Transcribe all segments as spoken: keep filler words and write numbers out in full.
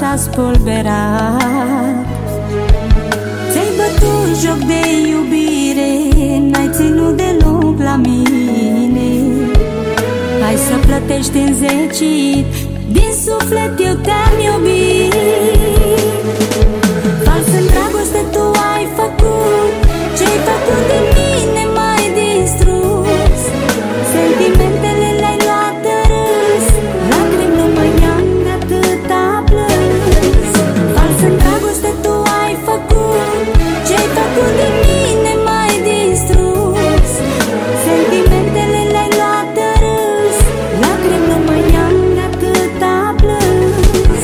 s-a spulberat. Ți-ai bătut joc de iubire, n-ai ținut deloc la mine. Hai să plătești în zecit, din suflet eu te-am iubit. Fals în dragoste tu ai făcut, ce-ai făcut din mine m-ai distrus. Sentimentele le-ai luat de râs, lacrimi nu mai am de atâta plâns. Fals în dragoste tu ai făcut, ce-ai făcut din mine m-ai distrus. Sentimentele le-ai luat de râs, lacrimi nu mai am de atâta plâns.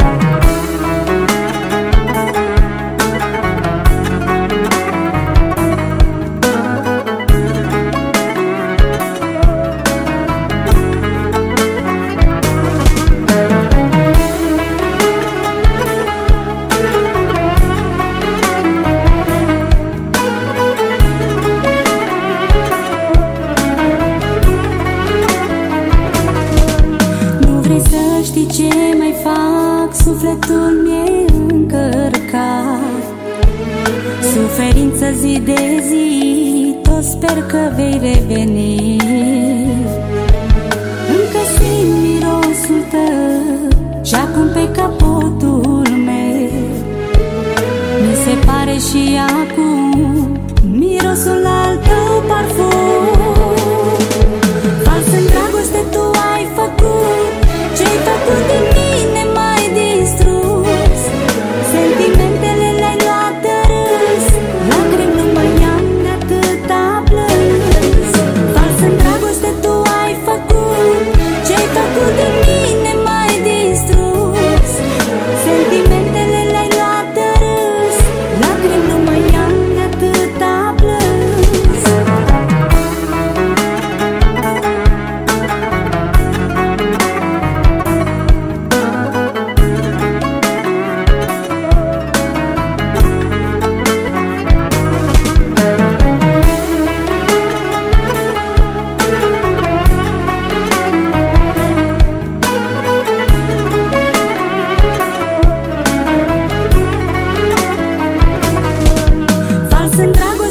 Știi ce mai fac? Sufletul mi-e încărcat, suferință zi de zi, tot sper că vei reveni. Încă simt mirosul tău și acum pe capotul meu. Mi se pare și acum mirosul al tău parfum. Fals în dragoste tu ai făcut, ce-ai făcut din mine m-ai distrus. Sentimentele le-ai luat de râs, lacrimi nu mai am de atâta plâns. Fals în dragoste tu ai făcut, ce-ai făcut din mine m-ai distrus. Sentimentele le-ai luat de râs, lacrimi nu mai am de atâta plâns. Fals în dragoste